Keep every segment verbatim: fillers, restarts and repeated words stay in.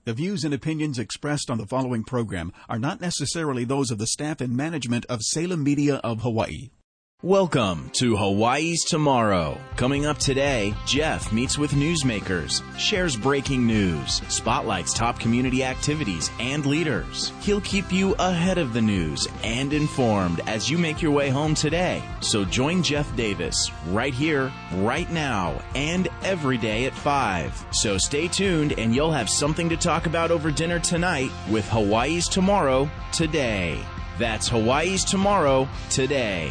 The views and opinions expressed on the following program are not necessarily those of the staff and management of Salem Media of Hawaii. Welcome to Hawaii's Tomorrow. Coming up today, Jeff meets with newsmakers, shares breaking news, spotlights top community activities and leaders. He'll keep you ahead of the news and informed as you make your way home today. So join Jeff Davis right here, right now, and every day at five. So stay tuned and you'll have something to talk about over dinner tonight with Hawaii's Tomorrow today. That's Hawaii's Tomorrow today.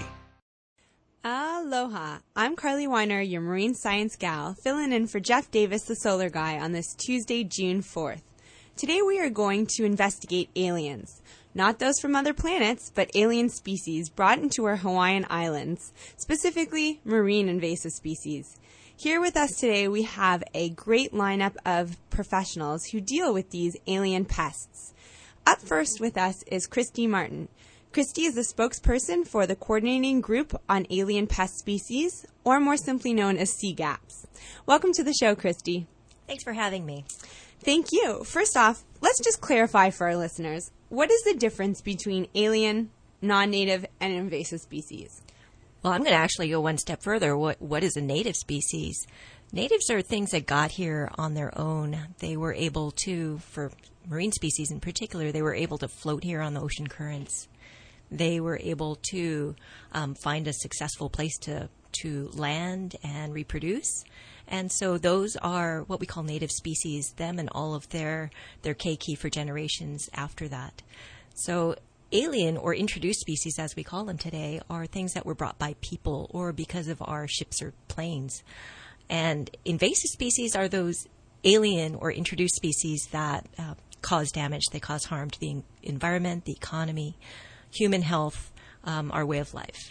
Aloha. I'm Carly Weiner, your marine science gal, filling in for Jeff Davis, the solar guy, on this Tuesday, June fourth. Today we are going to investigate aliens. Not those from other planets, but alien species brought into our Hawaiian islands, specifically marine invasive species. Here with us today we have a great lineup of professionals who deal with these alien pests. Up first with us is Christy Martin. Christy is the spokesperson for the Coordinating Group on Alien Pest Species, or more simply known as C GAPS. Welcome to the show, Christy. Thanks for having me. Thank you. First off, let's just clarify for our listeners, what is the difference between alien, non-native, and invasive species? Well, I'm going to actually go one step further. What What is a native species? Natives are things that got here on their own. They were able to, for marine species in particular, they were able to float here on the ocean currents. They were able to um, find a successful place to, to land and reproduce. And so those are what we call native species, them and all of their, their keiki for generations after that. So alien or introduced species, as we call them today, are things that were brought by people or because of our ships or planes. And invasive species are those alien or introduced species that uh, cause damage. They cause harm to the environment, the economy, human health, um, our way of life.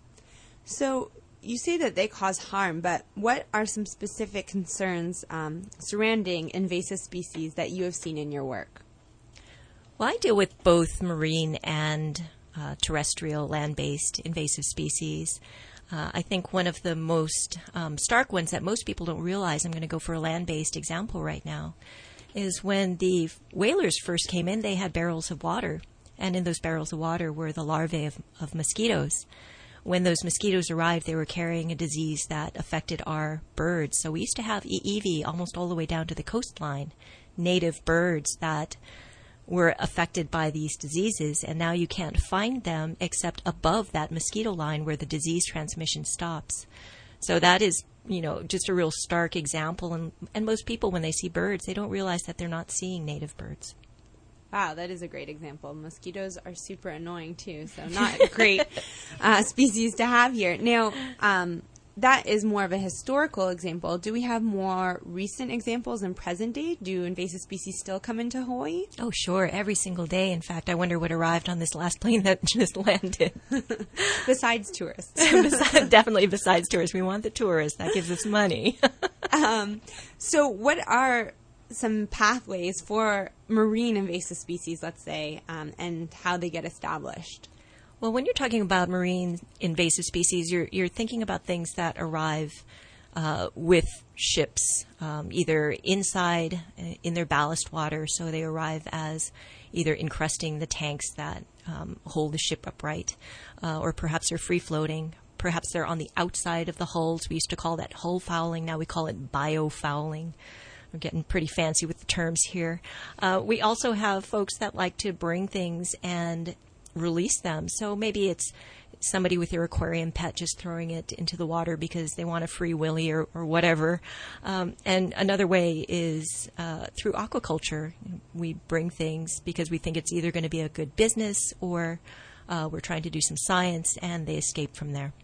So you say that they cause harm, but what are some specific concerns um, surrounding invasive species that you have seen in your work? Well, I deal with both marine and uh, terrestrial land-based invasive species. Uh, I think one of the most um, stark ones that most people don't realize, I'm going to go for a land-based example right now, is when the whalers first came in, they had barrels of water. And in those barrels of water were the larvae of, of mosquitoes. When those mosquitoes arrived, they were carrying a disease that affected our birds. So we used to have E E V almost all the way down to the coastline, native birds that were affected by these diseases. And now you can't find them except above that mosquito line where the disease transmission stops. So that is, you know, just a real stark example. And, and most people, when they see birds, they don't realize that they're not seeing native birds. Wow, that is a great example. Mosquitoes are super annoying, too, so not a great uh, species to have here. Now, um, that is more of a historical example. Do we have more recent examples in present day? Do invasive species still come into Hawaii? Oh, sure, every single day. In fact, I wonder what arrived on this last plane that just landed. Besides tourists. besides, definitely besides tourists. We want the tourists. That gives us money. um, so what are some pathways for marine invasive species, let's say, um, and how they get established? Well, when you're talking about marine invasive species, you're you're thinking about things that arrive uh, with ships, um, either inside in their ballast water, so they arrive as either encrusting the tanks that um, hold the ship upright, uh, or perhaps they're free floating. Perhaps they're on the outside of the hulls. We used to call that hull fouling. Now we call it biofouling. We're getting pretty fancy with the terms here. Uh, we also have folks that like to bring things and release them. So maybe it's somebody with their aquarium pet just throwing it into the water because they want a free willy or, or whatever. Um, and another way is uh, through aquaculture. We bring things because we think it's either going to be a good business or uh, we're trying to do some science, and they escape from there.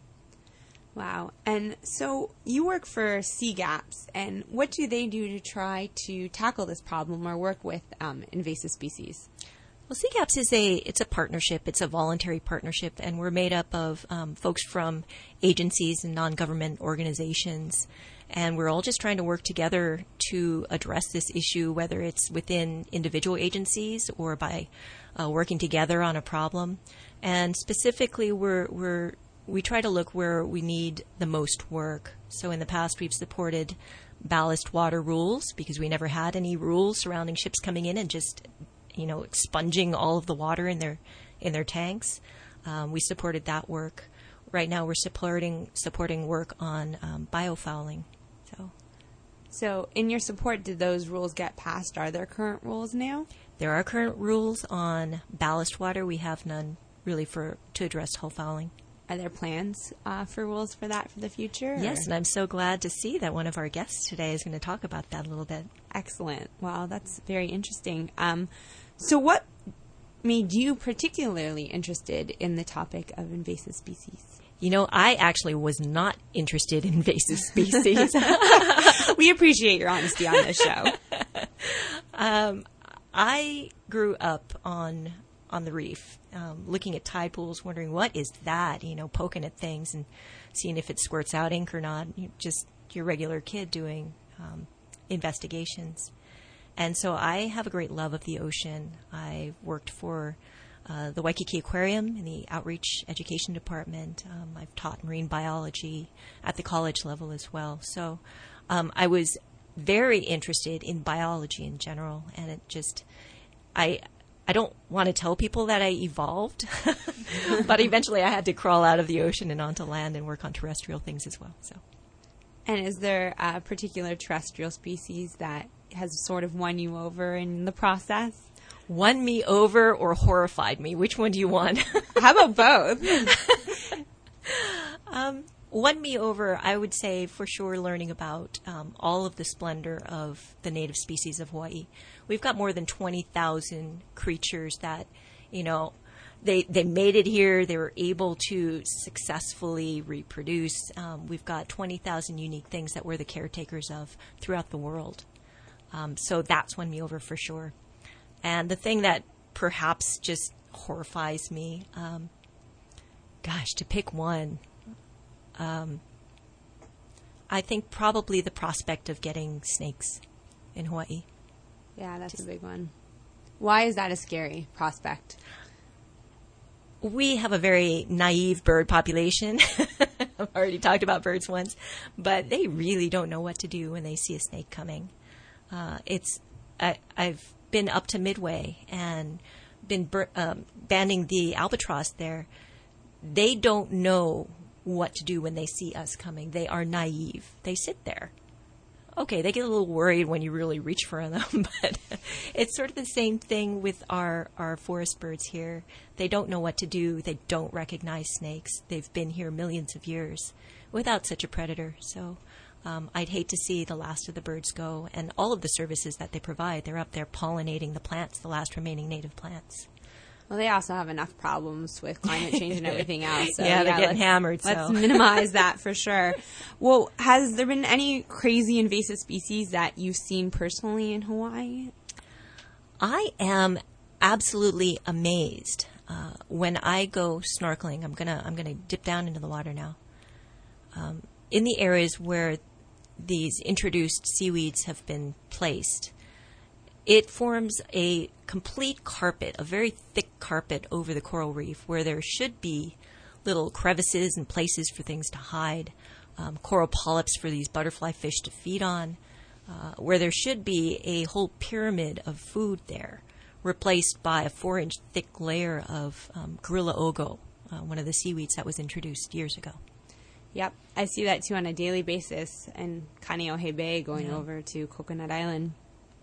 Wow. And so you work for C GAPS, and what do they do to try to tackle this problem or work with um, invasive species? Well, C GAPS is a it's a partnership. It's a voluntary partnership, and we're made up of um, folks from agencies and non-government organizations, and we're all just trying to work together to address this issue, whether it's within individual agencies or by uh, working together on a problem. And specifically, we're we're we try to look where we need the most work. So in the past, we've supported ballast water rules, because we never had any rules surrounding ships coming in and just, you know, expunging all of the water in their in their tanks. Um, we supported that work. Right now, we're supporting supporting work on um, biofouling. So, so in your support, did those rules get passed? Are there current rules now? There are current rules on ballast water. We have none really for to address hull fouling. Are there plans uh, for rules for that for the future? Yes, or? and I'm so glad to see that one of our guests today is going to talk about that a little bit. Excellent. Wow, that's very interesting. Um, so what made you particularly interested in the topic of invasive species? You know, I actually was not interested in invasive species. We appreciate your honesty on this show. um, I grew up on on the reef, um, looking at tide pools, wondering what is that, you know, poking at things and seeing if it squirts out ink or not. You're just your regular kid doing um, investigations. And so I have a great love of the ocean. I worked for uh, the Waikiki Aquarium in the Outreach Education Department. Um, I've taught marine biology at the college level as well. So um, I was very interested in biology in general, and it just, I I don't want to tell people that I evolved, but eventually I had to crawl out of the ocean and onto land and work on terrestrial things as well. So, and is there a particular terrestrial species that has sort of won you over in the process? Won me over or horrified me? Which one do you want? How about both? um, won me over, I would say, for sure, learning about um, all of the splendor of the native species of Hawaii. We've got more than twenty thousand creatures that, you know, they they made it here. They were able to successfully reproduce. Um, we've got twenty thousand unique things that we're the caretakers of throughout the world. Um, so that's won me over for sure. And the thing that perhaps just horrifies me, um, gosh, to pick one, um, I think probably the prospect of getting snakes in Hawaii. Yeah, that's just a big one. Why is that a scary prospect? We have a very naive bird population. I've already talked about birds once, but they really don't know what to do when they see a snake coming. Uh, it's I, I've been up to Midway and been bur- um, banding the albatross there. They don't know what to do when they see us coming. They are naive. They sit there. Okay, they get a little worried when you really reach for them, but it's sort of the same thing with our, our forest birds here. They don't know what to do. They don't recognize snakes. They've been here millions of years without such a predator. So um, I'd hate to see the last of the birds go, and all of the services that they provide. They're up there pollinating the plants, the last remaining native plants. Well, they also have enough problems with climate change and everything else. So, yeah, they're yeah, getting let's, hammered. Let's so. minimize that for sure. Well, has there been any crazy invasive species that you've seen personally in Hawaii? I am absolutely amazed uh, when I go snorkeling. I'm gonna I'm gonna dip down into the water now. Um, in the areas where these introduced seaweeds have been placed, it forms a complete carpet, a very thick carpet over the coral reef where there should be little crevices and places for things to hide, um, coral polyps for these butterfly fish to feed on, uh, where there should be a whole pyramid of food there, replaced by a four-inch thick layer of um, gorilla ogo, uh, one of the seaweeds that was introduced years ago. Yep, I see that too on a daily basis in Kaneohe Bay going Yeah. over to Coconut Island.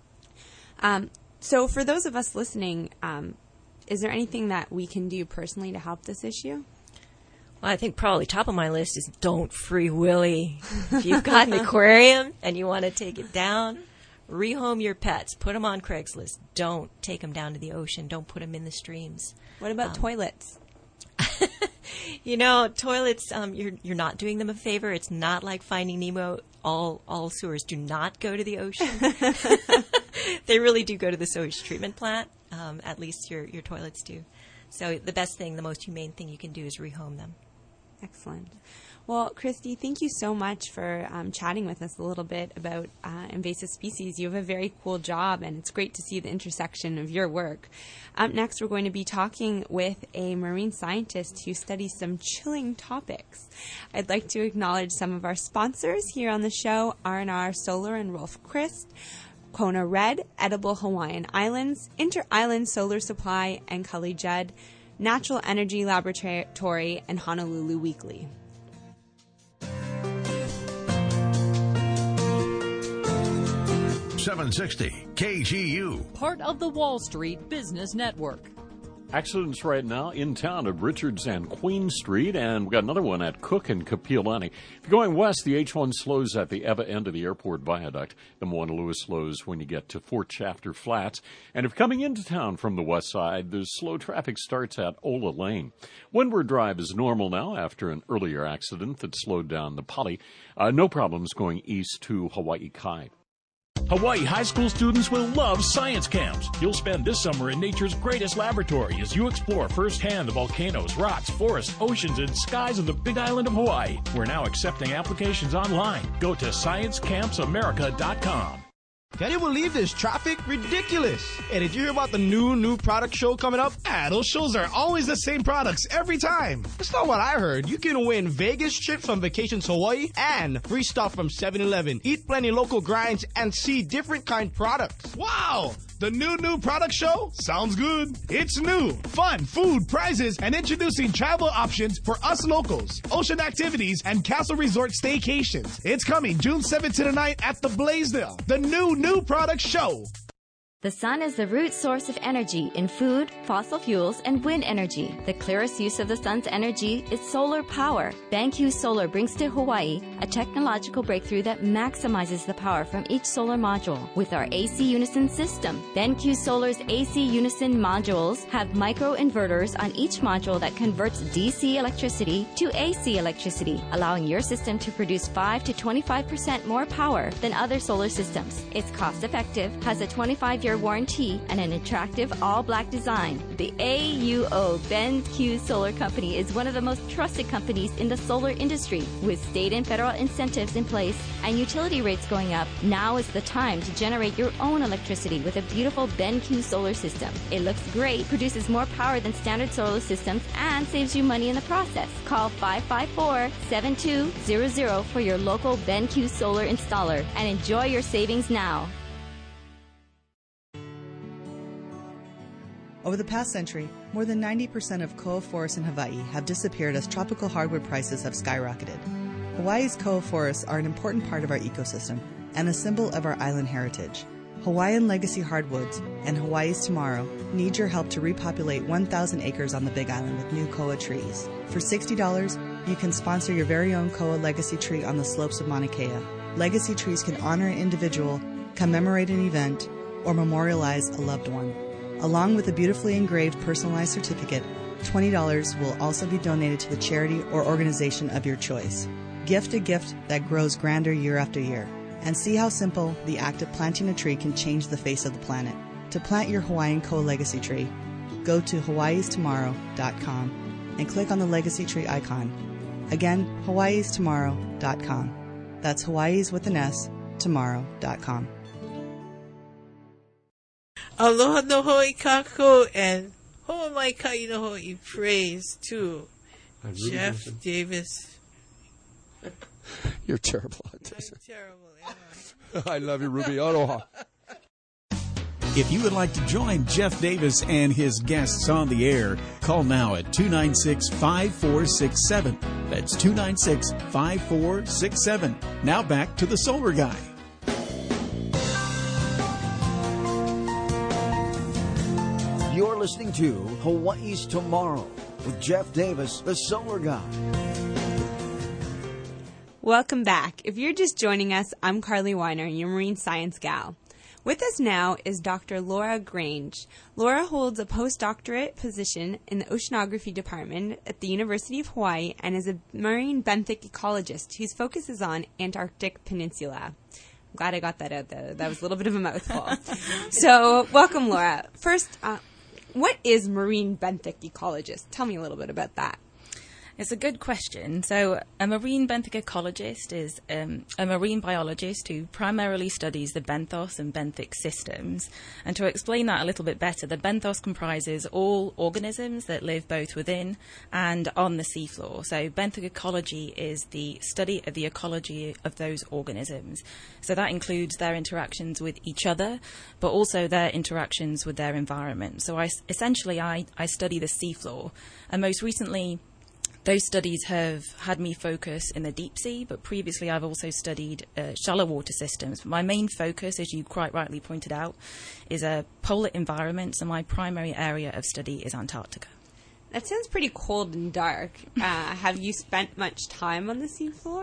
Um, so for those of us listening, um, is there anything that we can do personally to help this issue? Well, I think probably top of my list is don't free willy. If you've got an aquarium and you want to take it down, rehome your pets. Put them on Craigslist. Don't take them down to the ocean. Don't put them in the streams. What about Um, toilets? You know, toilets, um, you're you're not doing them a favor. It's not like Finding Nemo. All all sewers do not go to the ocean. They really do go to the sewage treatment plant. Um, at least your your toilets do. So the best thing, the most humane thing you can do is rehome them. Excellent. Well, Christy, thank you so much for um, chatting with us a little bit about uh, invasive species. You have a very cool job, and it's great to see the intersection of your work. Up next, we're going to be talking with a marine scientist who studies some chilling topics. I'd like to acknowledge some of our sponsors here on the show, R and R Solar and Rolf Christ, Kona Red, Edible Hawaiian Islands, Inter-Island Solar Supply, and Cully Judd, Natural Energy Laboratory, and Honolulu Weekly. seven sixty K G U. Part of the Wall Street Business Network. Accidents right now in town at Richards and Queen Street, and we've got another one at Cook and Kapiolani. If you're going west, the H one slows at the Eva end of the airport viaduct. The Moana Lewis slows when you get to Fort Shafter Flats. And if coming into town from the west side, the slow traffic starts at Ola Lane. Windward Drive is normal now after an earlier accident that slowed down the Poly. Uh, no problems going east to Hawaii Kai. Hawaii high school students will love science camps. You'll spend this summer in nature's greatest laboratory as you explore firsthand the volcanoes, rocks, forests, oceans, and skies of the Big Island of Hawaii. We're now accepting applications online. Go to science camps america dot com. Can you believe this traffic? Ridiculous. And did you hear about the new, new product show coming up? Ah, those shows are always the same products every time. That's not what I heard. You can win Vegas trips from Vacations Hawaii and free stuff from seven eleven. Eat plenty local grinds and see different kind products. Wow! The new, new product show? Sounds good. It's new, fun, food, prizes, and introducing travel options for us locals. Ocean activities and Castle Resort staycations. It's coming June seventh to the ninth at the Blaisdell. The new, new product show. The sun is the root source of energy in food, fossil fuels, and wind energy. The clearest use of the sun's energy is solar power. BenQ Solar brings to Hawaii a technological breakthrough that maximizes the power from each solar module. With our A C Unison system, BenQ Solar's A C Unison modules have microinverters on each module that converts D C electricity to A C electricity, allowing your system to produce five to twenty-five percent more power than other solar systems. It's cost-effective, has a twenty-five year warranty, and an attractive all-black design. The A U O BenQ Solar Company is one of the most trusted companies in the solar industry. With state and federal incentives in place and utility rates going up, now is the time to generate your own electricity with a beautiful BenQ solar system. It looks great, produces more power than standard solar systems, and saves you money in the process. Call five five four, seven two zero zero for your local BenQ solar installer and enjoy your savings now. Over the past century, more than ninety percent of koa forests in Hawaii have disappeared as tropical hardwood prices have skyrocketed. Hawaii's koa forests are an important part of our ecosystem and a symbol of our island heritage. Hawaiian Legacy Hardwoods and Hawaii's Tomorrow need your help to repopulate one thousand acres on the Big Island with new koa trees. For sixty dollars, you can sponsor your very own koa legacy tree on the slopes of Mauna Kea. Legacy trees can honor an individual, commemorate an event, or memorialize a loved one. Along with a beautifully engraved personalized certificate, twenty dollars will also be donated to the charity or organization of your choice. Gift a gift that grows grander year after year. And see how simple the act of planting a tree can change the face of the planet. To plant your Hawaiian koa legacy tree, go to hawaiis tomorrow dot com and click on the legacy tree icon. Again, hawaiis tomorrow dot com. That's Hawaii's with an S, tomorrow dot com. Aloha no hoi kako and ho mai kai no hoi praise to really Jeff Davis. You're terrible. I'm terrible, am I? I love you, Ruby. Aloha. If you would like to join Jeff Davis and his guests on the air, call now at two nine six, five four six seven. That's two nine six, five four six seven. Now back to the Solar Guy. You're listening to Hawaii's Tomorrow with Jeff Davis, the Solar Guy. Welcome back. If you're just joining us, I'm Carly Weiner, your marine science gal. With us now is Doctor Laura Grange. Laura holds a postdoctorate position in the oceanography department at the University of Hawaii and is a marine benthic ecologist whose focus is on Antarctic Peninsula. I'm glad I got that out there. That was a little bit of a mouthful. So, welcome, Laura. First, uh, what is marine benthic ecologist? Tell me a little bit about that. It's a good question. So a marine benthic ecologist is um, a marine biologist who primarily studies the benthos and benthic systems. And to explain that a little bit better, the benthos comprises all organisms that live both within and on the seafloor. So benthic ecology is the study of the ecology of those organisms. So that includes their interactions with each other, but also their interactions with their environment. So I, essentially I, I study the seafloor. And most recently, those studies have had me focus in the deep sea, but previously I've also studied uh, shallow water systems. But my main focus, as you quite rightly pointed out, is a polar environment, so my primary area of study is Antarctica. That sounds pretty cold and dark. Uh, have you spent much time on the seafloor?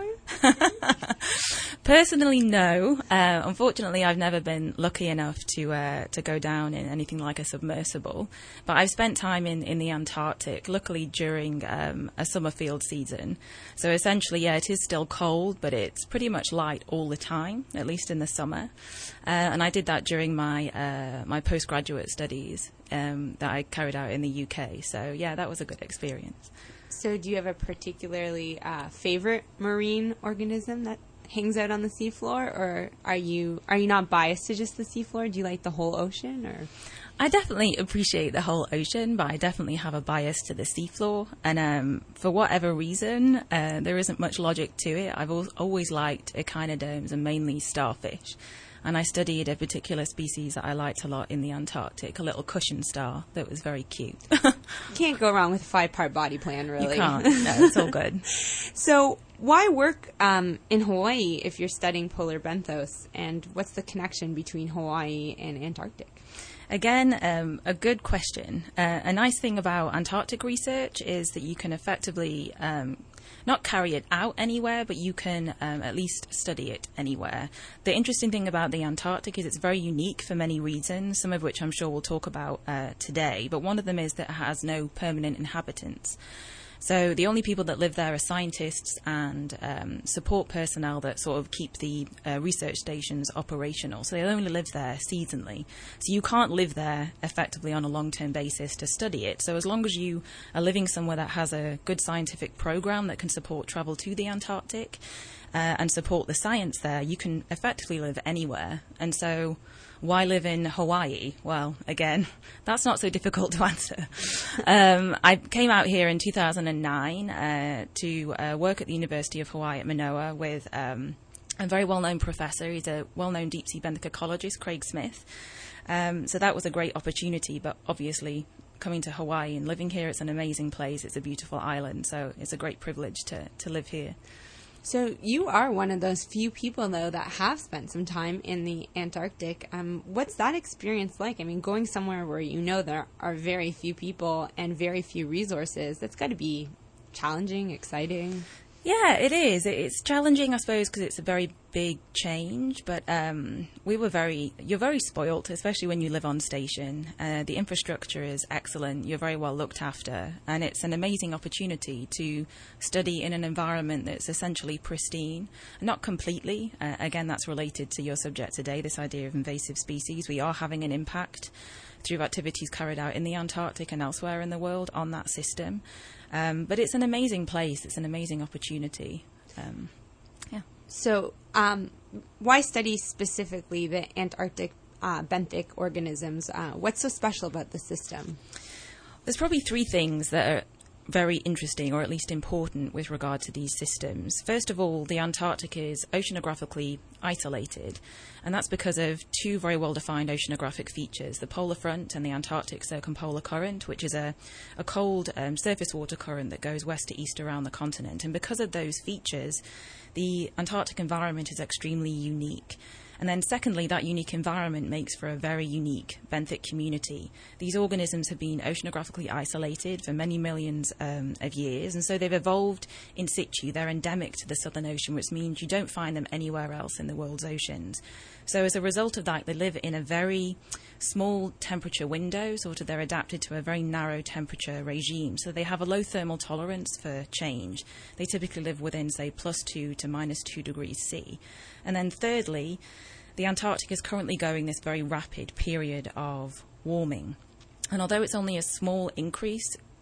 Personally, no. Uh, unfortunately, I've never been lucky enough to uh, to go down in anything like a submersible. But I've spent time in, in the Antarctic, luckily during um, a summer field season. So essentially, yeah, it is still cold, but it's pretty much light all the time, at least in the summer. Uh, and I did that during my uh, my postgraduate studies um, that I carried out in the U K. So yeah, that was a good experience. So do you have a particularly uh, favorite marine organism that hangs out on the seafloor, or are you are you not biased to just the seafloor? Do you like the whole ocean, or? I definitely appreciate the whole ocean, but I definitely have a bias to the seafloor. And um, for whatever reason, uh, there isn't much logic to it. I've al- always liked echinoderms and mainly starfish. And I studied a particular species that I liked a lot in the Antarctic, a little cushion star that was very cute. You can't go wrong with a five-part body plan, really. You can't. No, it's all good. So why work um, in Hawaii if you're studying polar benthos? And what's the connection between Hawaii and Antarctic? Again, um, a good question. Uh, a nice thing about Antarctic research is that you can effectively um, not carry it out anywhere, but you can um, at least study it anywhere. The interesting thing about the Antarctic is it's very unique for many reasons, some of which I'm sure we'll talk about uh, today, but one of them is that it has no permanent inhabitants. So the only people that live there are scientists and um, support personnel that sort of keep the uh, research stations operational. So they only live there seasonally. So you can't live there effectively on a long-term basis to study it. So as long as you are living somewhere that has a good scientific program that can support travel to the Antarctic uh, and support the science there, you can effectively live anywhere. And so why live in Hawaii? Well, again, that's not so difficult to answer. Um, I came out here in two thousand nine uh, to uh, work at the University of Hawaii at Manoa with um, a very well-known professor. He's a well-known deep-sea benthic ecologist, Craig Smith. Um, so that was a great opportunity, but obviously coming to Hawaii and living here, it's an amazing place. It's a beautiful island, so it's a great privilege to, to live here. So you are one of those few people, though, that have spent some time in the Antarctic. Um, what's that experience like? I mean, going somewhere where you know there are very few people and very few resources, that's got to be challenging, exciting. Yeah, it is. It's challenging, I suppose, because it's a very big change. But um, we were very, you're very spoilt, especially when you live on station. Uh, the infrastructure is excellent. You're very well looked after. And it's an amazing opportunity to study in an environment that's essentially pristine. Not completely. Uh, again, that's related to your subject today, this idea of invasive species. We are having an impact through activities carried out in the Antarctic and elsewhere in the world on that system. Um, but it's an amazing place. It's an amazing opportunity. Um, yeah. So um, why study specifically the Antarctic uh, benthic organisms? Uh, what's so special about the system? There's probably three things that are very interesting, or at least important, with regard to these systems. First of all, the Antarctic is oceanographically isolated, and that's because of two very well-defined oceanographic features, the polar front and the Antarctic circumpolar current, which is a, a cold um, surface water current that goes west to east around the continent. And because of those features, the Antarctic environment is extremely unique. And then secondly, that unique environment makes for a very unique benthic community. These organisms have been oceanographically isolated for many millions um, of years, and so they've evolved in situ. They're endemic to the Southern Ocean, which means you don't find them anywhere else in the world's oceans. So as a result of that, they live in a very small temperature window, sort of they're adapted to a very narrow temperature regime. So they have a low thermal tolerance for change. They typically live within, say, plus two to minus two degrees C. And then thirdly, the Antarctic is currently going this very rapid period of warming. And although it's only a small increase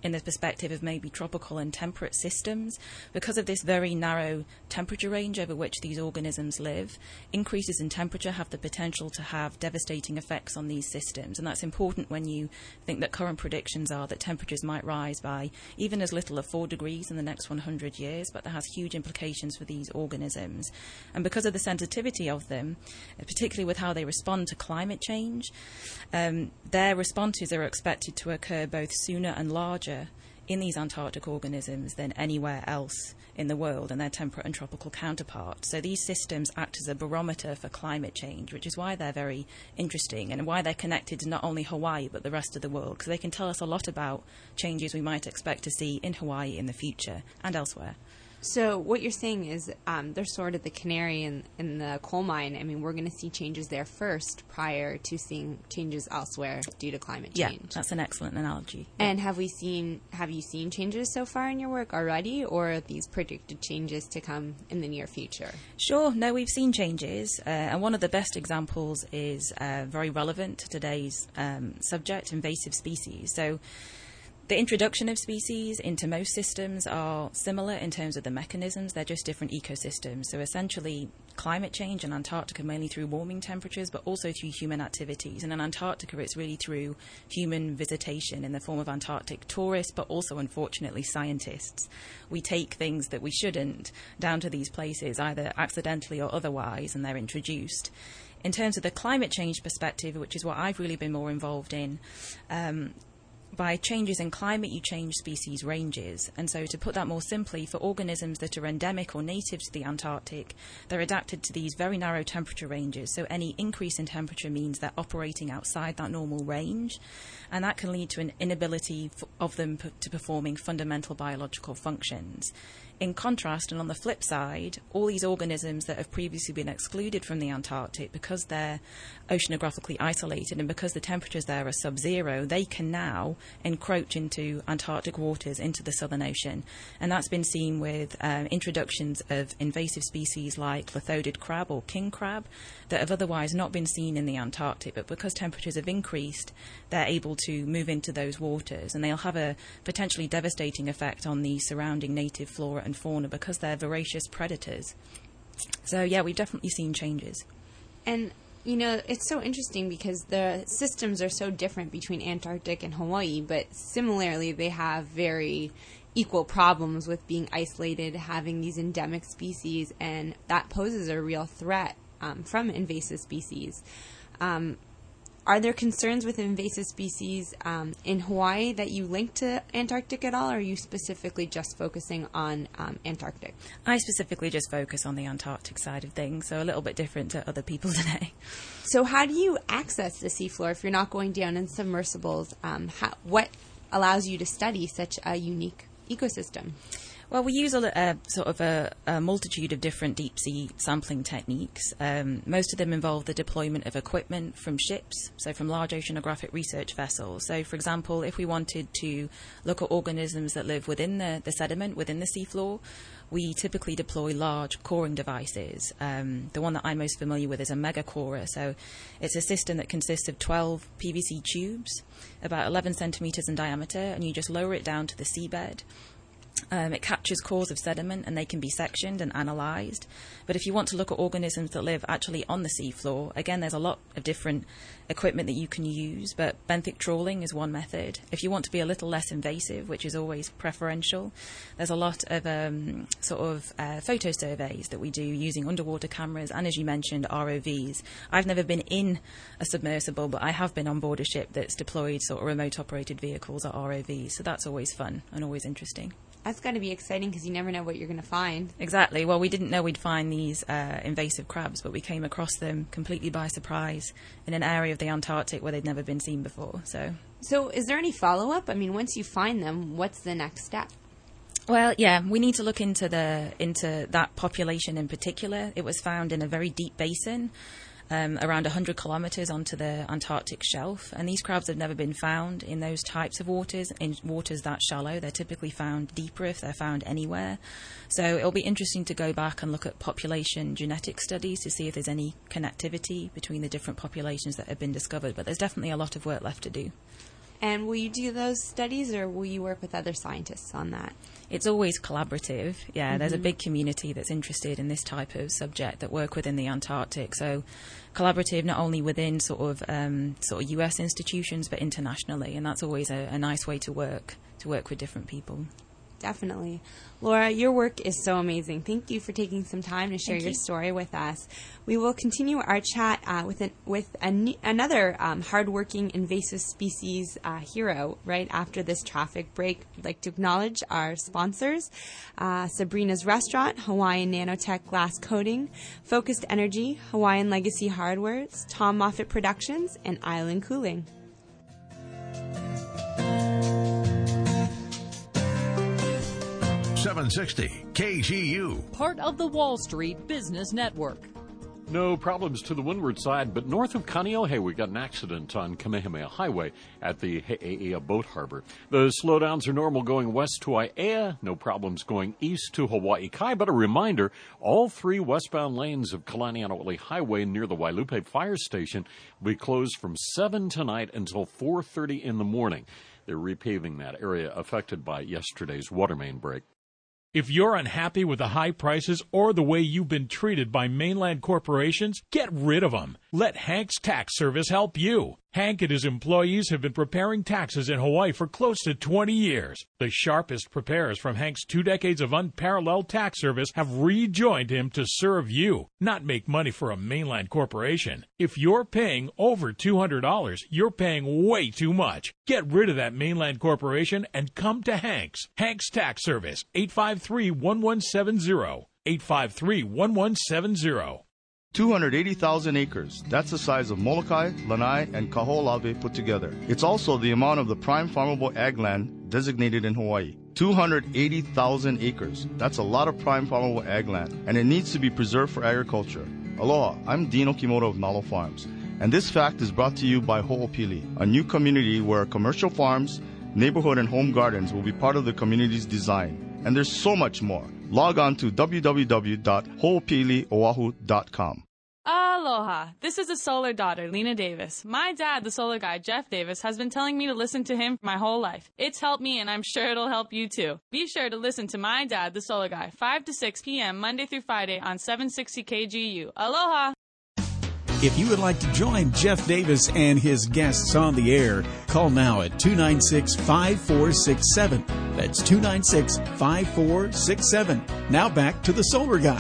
in the perspective of maybe tropical and temperate systems. Because of this very narrow temperature range over which these organisms live, increases in temperature have the potential to have devastating effects on these systems. And that's important when you think that current predictions are that temperatures might rise by even as little as four degrees in the next one hundred years, but that has huge implications for these organisms. And because of the sensitivity of them, particularly with how they respond to climate change, um, their responses are expected to occur both sooner and larger in these Antarctic organisms than anywhere else in the world and their temperate and tropical counterparts. So these systems act as a barometer for climate change, which is why they're very interesting and why they're connected to not only Hawaii but the rest of the world, because they can tell us a lot about changes we might expect to see in Hawaii in the future and elsewhere. So what you're saying is um, they're sort of the canary in, in the coal mine. I mean, we're going to see changes there first prior to seeing changes elsewhere due to climate change. Yeah, that's an excellent analogy. And have we seen, have you seen changes so far in your work already, or are these predicted changes to come in the near future? Sure. No, we've seen changes. Uh, and one of the best examples is uh, very relevant to today's um, subject, invasive species. So the introduction of species into most systems are similar in terms of the mechanisms. They're just different ecosystems. So essentially, climate change in Antarctica mainly through warming temperatures, but also through human activities. And in Antarctica, it's really through human visitation in the form of Antarctic tourists, but also, unfortunately, scientists. We take things that we shouldn't down to these places, either accidentally or otherwise, and they're introduced. In terms of the climate change perspective, which is what I've really been more involved in, um, by changes in climate, you change species ranges. And so to put that more simply, for organisms that are endemic or native to the Antarctic, they're adapted to these very narrow temperature ranges. So any increase in temperature means they're operating outside that normal range. And that can lead to an inability of them to performing fundamental biological functions. In contrast, and on the flip side, all these organisms that have previously been excluded from the Antarctic, because they're oceanographically isolated and because the temperatures there are sub-zero, they can now encroach into Antarctic waters, into the Southern Ocean. And that's been seen with um, introductions of invasive species like lithodid crab or king crab that have otherwise not been seen in the Antarctic. But because temperatures have increased, they're able to move into those waters, and they'll have a potentially devastating effect on the surrounding native flora and fauna because they're voracious predators. So yeah, we've definitely seen changes. And you know, it's so interesting because the systems are so different between Antarctic and Hawaii, but similarly they have very equal problems with being isolated, having these endemic species, and that poses a real threat um, from invasive species. Um, Are there concerns with invasive species um, in Hawaii that you link to Antarctic at all, or are you specifically just focusing on um, Antarctic? I specifically just focus on the Antarctic side of things, so a little bit different to other people today. So how do you access the seafloor if you're not going down in submersibles? Um, how, what allows you to study such a unique ecosystem? Well, we use a, a sort of a, a multitude of different deep-sea sampling techniques. Um, most of them involve the deployment of equipment from ships, so from large oceanographic research vessels. So, for example, if we wanted to look at organisms that live within the, the sediment, within the seafloor, we typically deploy large coring devices. Um, the one that I'm most familiar with is a megacorer. So it's a system that consists of twelve P V C tubes, about eleven centimetres in diameter, and you just lower it down to the seabed. Um, it captures cores of sediment and they can be sectioned and analysed. But if you want to look at organisms that live actually on the seafloor, again, there's a lot of different equipment that you can use, but benthic trawling is one method. If you want to be a little less invasive, which is always preferential, there's a lot of um, sort of uh, photo surveys that we do using underwater cameras and, as you mentioned, R O Vs. I've never been in a submersible, but I have been on board a ship that's deployed sort of remote-operated vehicles or R O Vs, so that's always fun and always interesting. That's got to be exciting because you never know what you're going to find. Exactly. Well, we didn't know we'd find these uh, invasive crabs, but we came across them completely by surprise in an area of the Antarctic where they'd never been seen before. So, so is there any follow-up? I mean, once you find them, what's the next step? Well, yeah, we need to look into the into that population in particular. It was found in a very deep basin. Um, around one hundred kilometres onto the Antarctic shelf, and these crabs have never been found in those types of waters, in waters that shallow. They're typically found deeper if they're found anywhere. So it'll be interesting to go back and look at population genetic studies to see if there's any connectivity between the different populations that have been discovered, but there's definitely a lot of work left to do. And will you do those studies, or will you work with other scientists on that? It's always collaborative. Yeah, mm-hmm. There's a big community that's interested in this type of subject that work within the Antarctic. So collaborative not only within sort of um, sort of U S institutions, but internationally. And that's always a, a nice way to work, to work with different people. Definitely. Laura, your work is so amazing. Thank you for taking some time to share Thank your you. story with us. We will continue our chat uh, with an, with an, another um, hardworking invasive species uh, hero right after this traffic break. I'd like to acknowledge our sponsors, uh, Sabrina's Restaurant, Hawaiian Nanotech Glass Coating, Focused Energy, Hawaiian Legacy Hardwares, Tom Moffat Productions, and Island Cooling. seven sixty K G U. Part of the Wall Street Business Network. No problems to the windward side, but north of Kaneohe, we got an accident on Kamehameha Highway at the He'eia Boat Harbor. The slowdowns are normal going west to Aiea, no problems going east to Hawaii Kai, but a reminder, all three westbound lanes of Kalaniano'ole Highway near the Wailupe Fire Station will be closed from seven tonight until four thirty in the morning. They're repaving that area affected by yesterday's water main break. If you're unhappy with the high prices or the way you've been treated by mainland corporations, get rid of them. Let Hank's Tax Service help you. Hank and his employees have been preparing taxes in Hawaii for close to twenty years. The sharpest preparers from Hank's two decades of unparalleled tax service have rejoined him to serve you, not make money for a mainland corporation. If you're paying over two hundred dollars, you're paying way too much. Get rid of that mainland corporation and come to Hank's. Hank's Tax Service, eight five three, one one seven zero, eight five three, one one seven zero. two hundred eighty thousand acres. That's the size of Molokai, Lanai, and Kaho'olawe put together. It's also the amount of the prime farmable ag land designated in Hawaii. two hundred eighty thousand acres. That's a lot of prime farmable ag land, and it needs to be preserved for agriculture. Aloha, I'm Dean Okimoto of Nalo Farms, and this fact is brought to you by Ho'opili, a new community where commercial farms, neighborhood, and home gardens will be part of the community's design. And there's so much more. Log on to w w w dot ho'opili oahu dot com. Aloha. This is a solar daughter, Lena Davis. My dad, the solar guy, Jeff Davis, has been telling me to listen to him my whole life. It's helped me, and I'm sure it'll help you too. Be sure to listen to my dad, the solar guy, five to six p.m. Monday through Friday on seven sixty K G U. Aloha. If you would like to join Jeff Davis and his guests on the air, call now at two nine six, five four six seven. That's two nine six, five four six seven. Now back to the Solar Guy.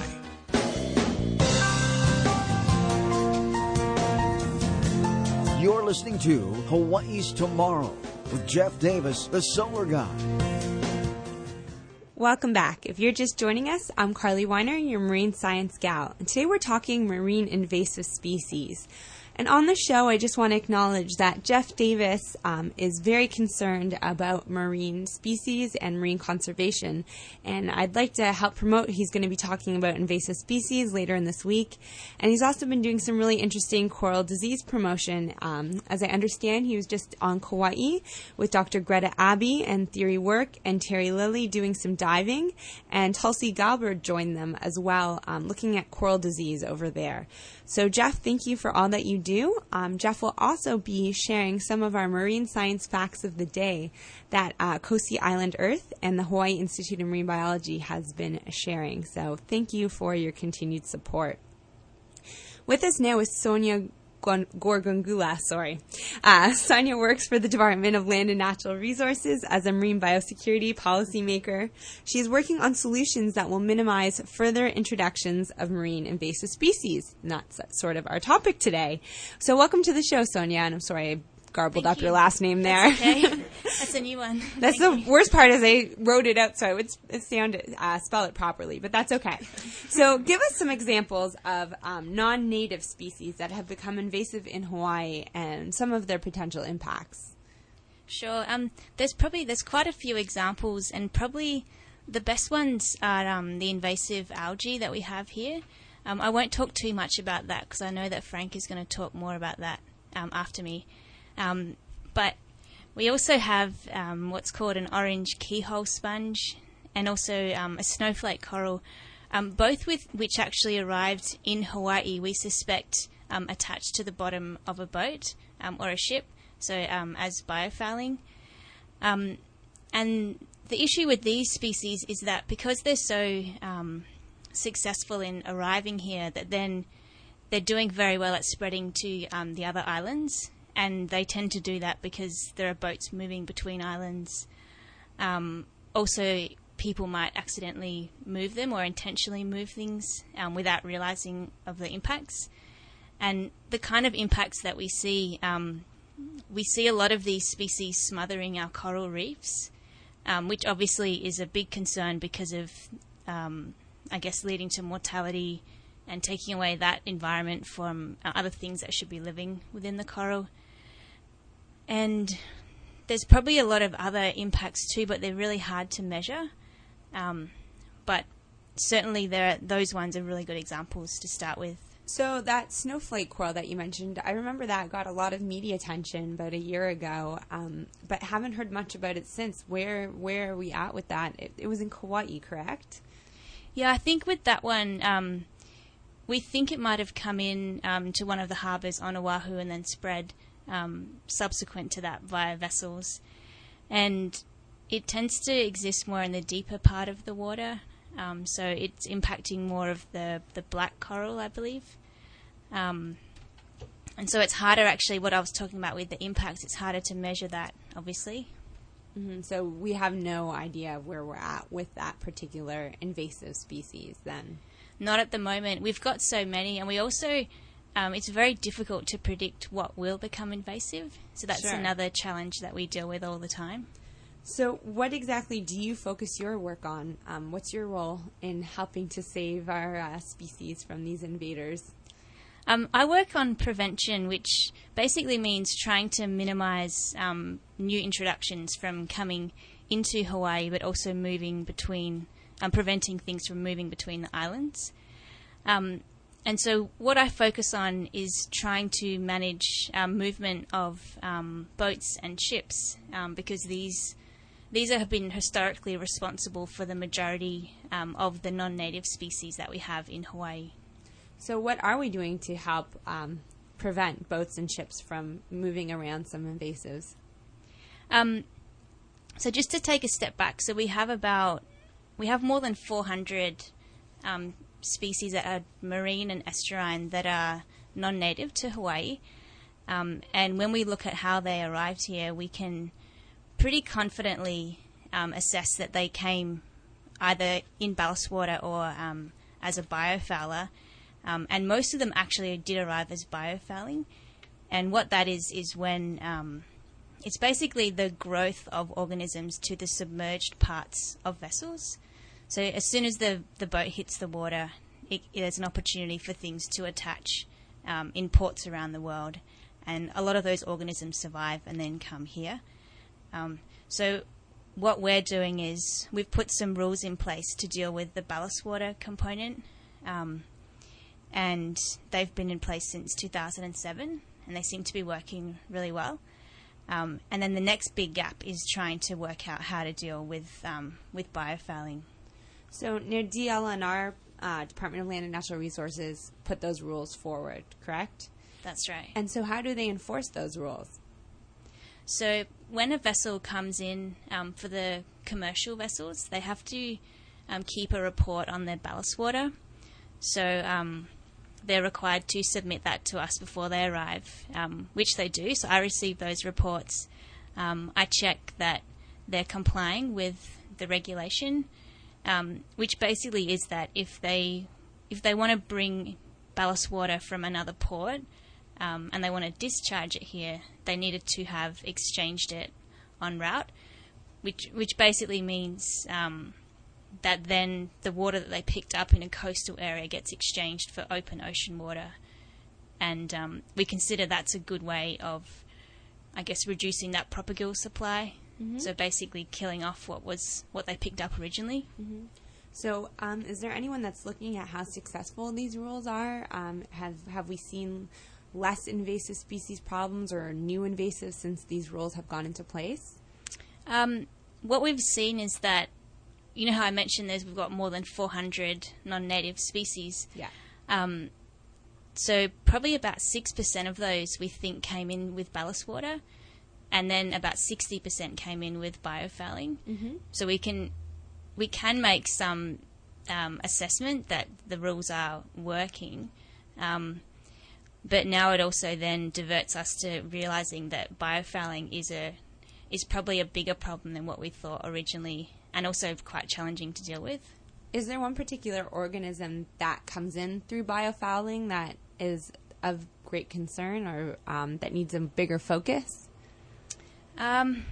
You're listening to Hawaii's Tomorrow with Jeff Davis, the Solar Guy. Welcome back. If you're just joining us, I'm Carly Weiner, your marine science gal. And today we're talking marine invasive species. And on the show, I just want to acknowledge that Jeff Davis um, is very concerned about marine species and marine conservation. And I'd like to help promote. He's going to be talking about invasive species later in this week. And he's also been doing some really interesting coral disease promotion. Um, as I understand, he was just on Kauai with Doctor Greta Abbey and Theory Work and Terry Lilly doing some diving. And Tulsi Galbert joined them as well, um, looking at coral disease over there. So, Jeff, thank you for all that you do. Um, Jeff will also be sharing some of our marine science facts of the day that uh, Kosi Island Earth and the Hawaii Institute of Marine Biology has been sharing. So, thank you for your continued support. With us now is Sonia Gorgongula, sorry. Uh, Sonia works for the Department of Land and Natural Resources as a marine biosecurity policymaker. She is working on solutions that will minimize further introductions of marine invasive species. And that's sort of our topic today. So welcome to the show, Sonia, and I'm sorry I garbled Thank up you. your last name there. That's okay. That's a new one. That's Thank the you. worst part is I wrote it out so I would sound it, uh, spell it properly, but that's okay. So give us some examples of um, non-native species that have become invasive in Hawaii and some of their potential impacts. Sure. Um, there's probably there's quite a few examples, and probably the best ones are um, the invasive algae that we have here. Um, I won't talk too much about that because I know that Frank is going to talk more about that um, after me. Um, but we also have um, what's called an orange keyhole sponge and also um, a snowflake coral, um, both with which actually arrived in Hawaii, we suspect, um, attached to the bottom of a boat um, or a ship. so um, as biofouling. Um, and the issue with these species is that because they're so um, successful in arriving here, that then they're doing very well at spreading to um, the other islands, and they tend to do that because there are boats moving between islands. Um, also, people might accidentally move them or intentionally move things um, without realizing of the impacts. And the kind of impacts that we see, um, we see a lot of these species smothering our coral reefs, um, which obviously is a big concern because of, um, I guess, leading to mortality and taking away that environment from uh, other things that should be living within the coral. And there's probably a lot of other impacts too, but they're really hard to measure. Um, but certainly there are, those ones are really good examples to start with. So that snowflake coral that you mentioned, I remember that got a lot of media attention about a year ago, um, but haven't heard much about it since. Where where are we at with that? It, it was in Kauai, correct? Yeah, I think with that one, um, we think it might have come in um, to one of the harbours on Oahu and then spread um, subsequent to that via vessels. And it tends to exist more in the deeper part of the water. Um, so it's impacting more of the, the black coral, I believe. Um, and so it's harder, actually, what I was talking about with the impacts, it's harder to measure that, obviously. Mm-hmm. So we have no idea where we're at with that particular invasive species then? Not at the moment. We've got so many, and we also, um, it's very difficult to predict what will become invasive. So that's Sure. another challenge that we deal with all the time. So what exactly do you focus your work on? Um, what's your role in helping to save our uh, species from these invaders? Um, I work on prevention, which basically means trying to minimize um, new introductions from coming into Hawaii, but also moving between, um, preventing things from moving between the islands. Um, and so what I focus on is trying to manage um, movement of um, boats and ships, um, because these These have been historically responsible for the majority um, of the non-native species that we have in Hawaii. So what are we doing to help um, prevent boats and ships from moving around some invasives? Um, so just to take a step back, so we have about, we have more than four hundred um, species that are marine and estuarine that are non-native to Hawaii. Um, and when we look at how they arrived here, we can pretty confidently um, assess that they came either in ballast water or um, as a biofouler, um, and most of them actually did arrive as biofouling. And what that is is when um, it's basically the growth of organisms to the submerged parts of vessels. So as soon as the the boat hits the water, it, there's an opportunity for things to attach um, in ports around the world, and a lot of those organisms survive and then come here. Um, so what we're doing is we've put some rules in place to deal with the ballast water component, um, and they've been in place since two thousand seven, and they seem to be working really well. Um, and then the next big gap is trying to work out how to deal with um, with biofouling. So near D L N R, uh, Department of Land and Natural Resources, put those rules forward, correct? That's right. And so how do they enforce those rules? So when a vessel comes in um, for the commercial vessels, they have to um, keep a report on their ballast water. So um, they're required to submit that to us before they arrive, um, which they do. So I receive those reports. Um, I check that they're complying with the regulation, um, which basically is that if they if they want to bring ballast water from another port, Um, and they want to discharge it here, they needed to have exchanged it en route, which which basically means um, that then the water that they picked up in a coastal area gets exchanged for open ocean water. And um, we consider that's a good way of, I guess, reducing that propagules supply. Mm-hmm. So basically killing off what was what they picked up originally. Mm-hmm. So um, is there anyone that's looking at how successful these rules are? Um, have have we seen less invasive species problems or new invasives since these rules have gone into place? Um, what we've seen is that, you know how I mentioned there's we've got more than four hundred non-native species. Yeah. Um, so probably about six percent of those we think came in with ballast water. and then about sixty percent came in with biofouling. Mm-hmm. So we can we can make some um, assessment that the rules are working, um, but now it also then diverts us to realising that biofouling is a is probably a bigger problem than what we thought originally, and also quite challenging to deal with. Is there one particular organism that comes in through biofouling that is of great concern, or um, that needs a bigger focus? Um,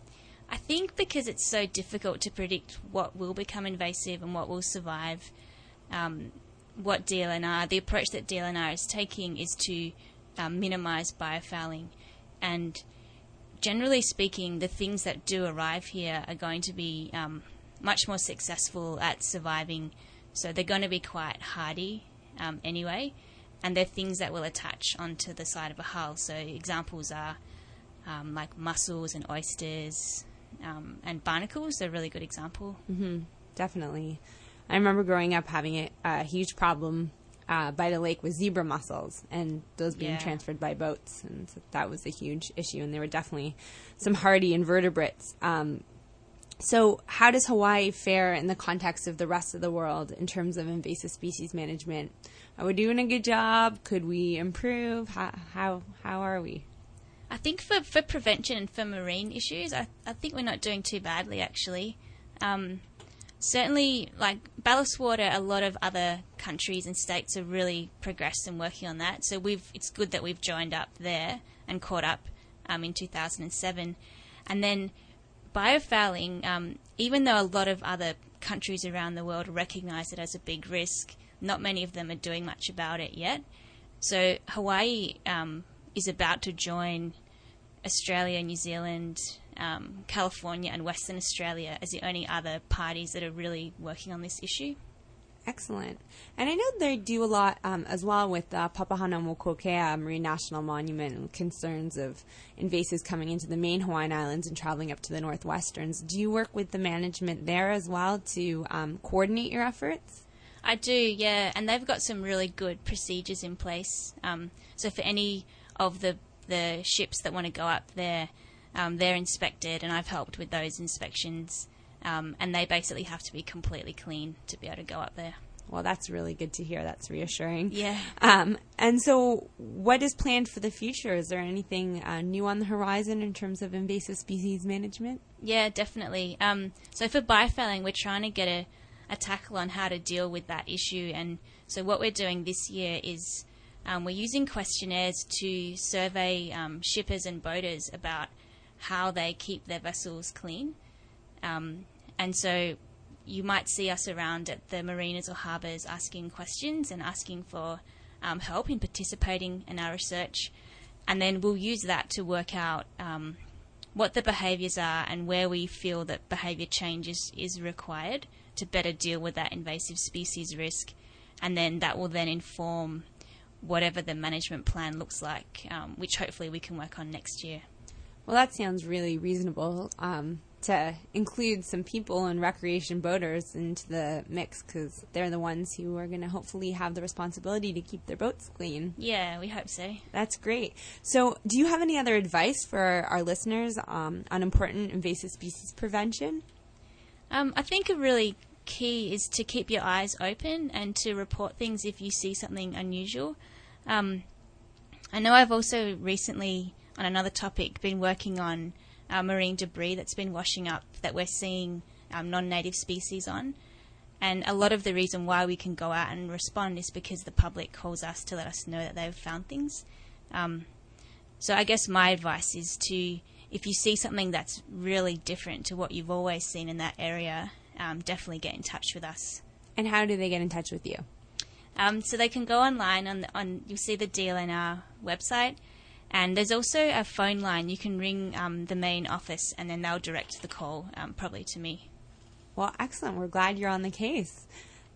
I think because it's so difficult to predict what will become invasive and what will survive, um, what D L N R, the approach that D L N R is taking is to um, minimise biofouling. And generally speaking, the things that do arrive here are going to be um, much more successful at surviving. So they're going to be quite hardy um, anyway. And they're things that will attach onto the side of a hull. So examples are um, like mussels and oysters um, and barnacles. They're a really good example. Mm-hmm. Definitely. I remember growing up having a, a huge problem uh, by the lake with zebra mussels, and those being Yeah. transferred by boats. And so that was a huge issue, and there were definitely some hardy invertebrates. Um, so how does Hawaii fare in the context of the rest of the world in terms of invasive species management? Are we doing a good job? Could we improve? How how, how are we? I think for, for prevention and for marine issues, I, I think we're not doing too badly, actually. Um, certainly, like ballast water, a lot of other countries and states have really progressed and working on that. So we've it's good that we've joined up there and caught up um, in two thousand seven. And then biofouling, um, even though a lot of other countries around the world recognise it as a big risk, not many of them are doing much about it yet. So Hawaii um, is about to join Australia, New Zealand, um, California and Western Australia as the only other parties that are really working on this issue. Excellent. And I know they do a lot um, as well with uh, Papahanaumokuakea Marine National Monument and concerns of invasives coming into the main Hawaiian Islands and traveling up to the Northwesterns. Do you work with the management there as well to um, coordinate your efforts? I do, yeah, and they've got some really good procedures in place. Um, so for any of the the ships that want to go up there, um, they're inspected, and I've helped with those inspections. Um, and they basically have to be completely clean to be able to go up there. Well, that's really good to hear. That's reassuring. Yeah. Um, and so what is planned for the future? Is there anything uh, new on the horizon in terms of invasive species management? Yeah, definitely. Um, so for biofouling, we're trying to get a, a tackle on how to deal with that issue. And so what we're doing this year is um, we're using questionnaires to survey um, shippers and boaters about how they keep their vessels clean. Um, and so you might see us around at the marinas or harbours asking questions and asking for um, help in participating in our research. And then we'll use that to work out um, what the behaviours are and where we feel that behaviour change is, is required to better deal with that invasive species risk. And then that will then inform whatever the management plan looks like, um, which hopefully we can work on next year. Well, that sounds really reasonable. Um, to include some people and recreation boaters into the mix, because they're the ones who are going to hopefully have the responsibility to keep their boats clean. Yeah, we hope so. That's great. So do you have any other advice for our listeners um, on important invasive species prevention? Um, I think a really key is to keep your eyes open and to report things if you see something unusual. Um, I know I've also recently, on another topic, been working on Uh, marine debris that's been washing up that we're seeing um, non-native species on. And a lot of the reason why we can go out and respond is because the public calls us to let us know that they've found things. Um, so I guess my advice is to, if you see something that's really different to what you've always seen in that area, um, definitely get in touch with us. And how do they get in touch with you? Um, so they can go online on, the, on you'll see the D L N R website. And there's also a phone line. You can ring um, the main office, and then they'll direct the call um, probably to me. Well, excellent. We're glad you're on the case.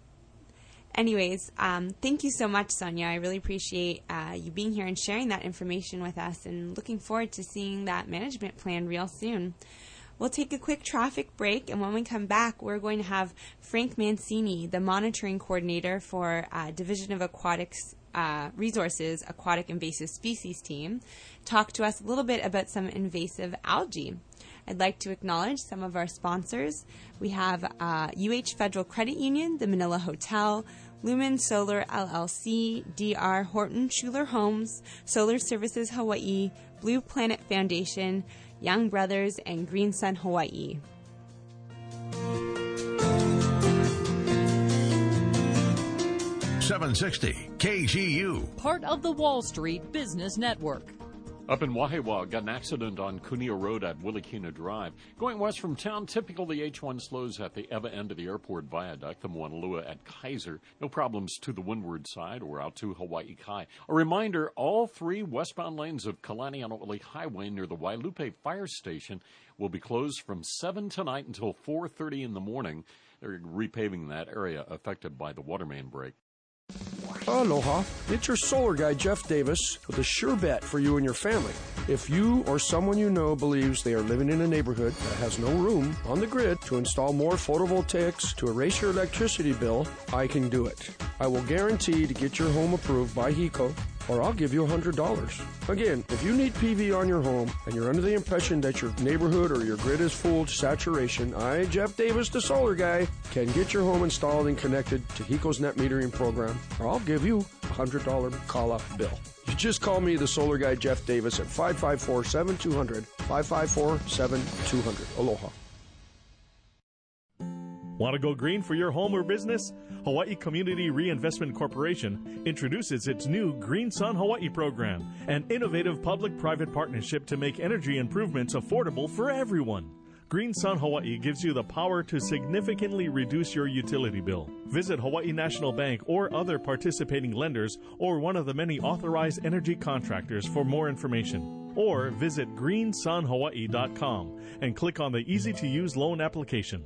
Anyways, um, thank you so much, Sonia. I really appreciate uh, you being here and sharing that information with us, and looking forward to seeing that management plan real soon. We'll take a quick traffic break, and when we come back, we're going to have Frank Mancini, the monitoring coordinator for uh, Division of Aquatics uh, Resources Aquatic Invasive Species team talk to us a little bit about some invasive algae. I'd like to acknowledge some of our sponsors. We have uh, U H Federal Credit Union, the Manila Hotel, Lumen Solar L L C, D R Horton Schuler Homes, Solar Services Hawaii, Blue Planet Foundation, Young Brothers, and Green Sun Hawaii. seven sixty K G U. Part of the Wall Street Business Network. Up in Wahiawa, got an accident on Cuneo Road at Willikina Drive. Going west from town, typical the H one slows at the Eva end of the airport viaduct, the Moanalua at Kaiser. No problems to the windward side or out to Hawaii Kai. A reminder, all three westbound lanes of Kalaniano'oli Highway near the Wailupe Fire Station will be closed from seven tonight until four thirty in the morning. They're repaving that area affected by the water main break. Aloha, it's your solar guy, Jeff Davis, with a sure bet for you and your family. If you or someone you know believes they are living in a neighborhood that has no room on the grid to install more photovoltaics to erase your electricity bill, I can do it. I will guarantee to get your home approved by HECO, or I'll give you one hundred dollars. Again, if you need P V on your home and you're under the impression that your neighborhood or your grid is full to saturation, I, Jeff Davis, the solar guy, can get your home installed and connected to HECO's net metering program, or I'll give you a one hundred dollars call-up bill. You just call me, the solar guy, Jeff Davis, at five five four, seven two zero zero, five five four, seven two zero zero. Aloha. Want to go green for your home or business? Hawaii Community Reinvestment Corporation introduces its new Green Sun Hawaii program, an innovative public-private partnership to make energy improvements affordable for everyone. Green Sun Hawaii gives you the power to significantly reduce your utility bill. Visit Hawaii National Bank or other participating lenders or one of the many authorized energy contractors for more information. Or visit green sun hawaii dot com and click on the easy-to-use loan application.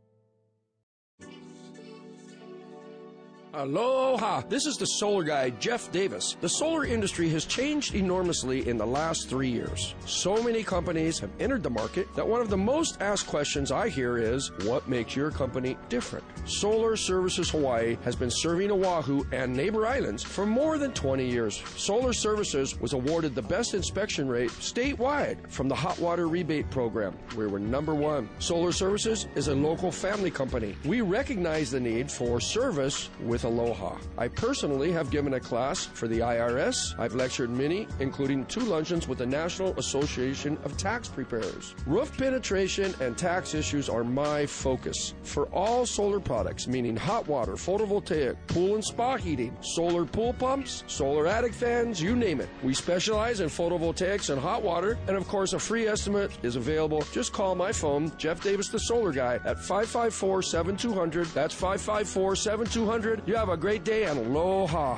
Aloha! This is the solar guy, Jeff Davis. The solar industry has changed enormously in the last three years. So many companies have entered the market that one of the most asked questions I hear is, what makes your company different? Solar Services Hawaii has been serving Oahu and neighbor islands for more than twenty years. Solar Services was awarded the best inspection rate statewide from the Hot Water Rebate Program. We were number one. Solar Services is a local family company. We recognize the need for service with Aloha. I personally have given a class for the I R S. I've lectured many, including two luncheons with the National Association of Tax Preparers. Roof penetration and tax issues are my focus. For all solar products, meaning hot water, photovoltaic, pool and spa heating, solar pool pumps, solar attic fans, you name it. We specialize in photovoltaics and hot water, and of course a free estimate is available. Just call my phone, Jeff Davis the Solar Guy, at five five four, seven two zero zero. That's five five four, seven two zero zero. You have a great day and aloha.